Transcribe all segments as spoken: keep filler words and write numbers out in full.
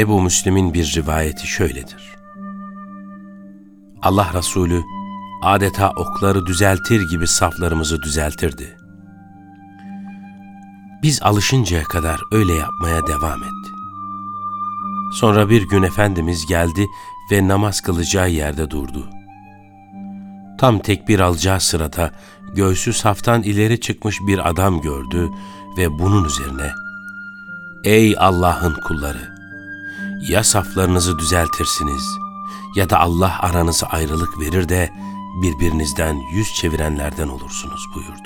Ebu Müslim'in bir rivayeti şöyledir. Allah Resulü adeta okları düzeltir gibi saflarımızı düzeltirdi. Biz alışıncaya kadar öyle yapmaya devam etti. Sonra bir gün Efendimiz geldi ve namaz kılacağı yerde durdu. Tam tekbir alacağı sırada göğsü saftan ileri çıkmış bir adam gördü ve bunun üzerine "Ey Allah'ın kulları! Ya saflarınızı düzeltirsiniz ya da Allah aranıza ayrılık verir de birbirinizden yüz çevirenlerden olursunuz" buyurdu.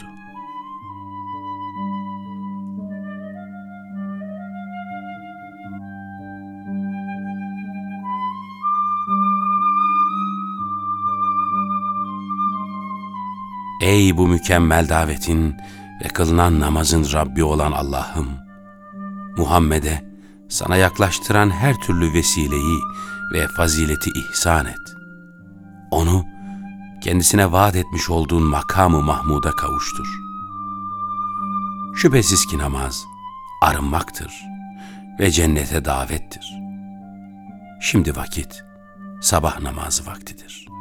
Ey bu mükemmel davetin ve kılınan namazın Rabbi olan Allah'ım! Muhammed'e sana yaklaştıran her türlü vesileyi ve fazileti ihsan et. Onu kendisine vaat etmiş olduğun makamı Mahmud'a kavuştur. Şüphesiz ki namaz arınmaktır ve cennete davettir. Şimdi vakit sabah namazı vaktidir.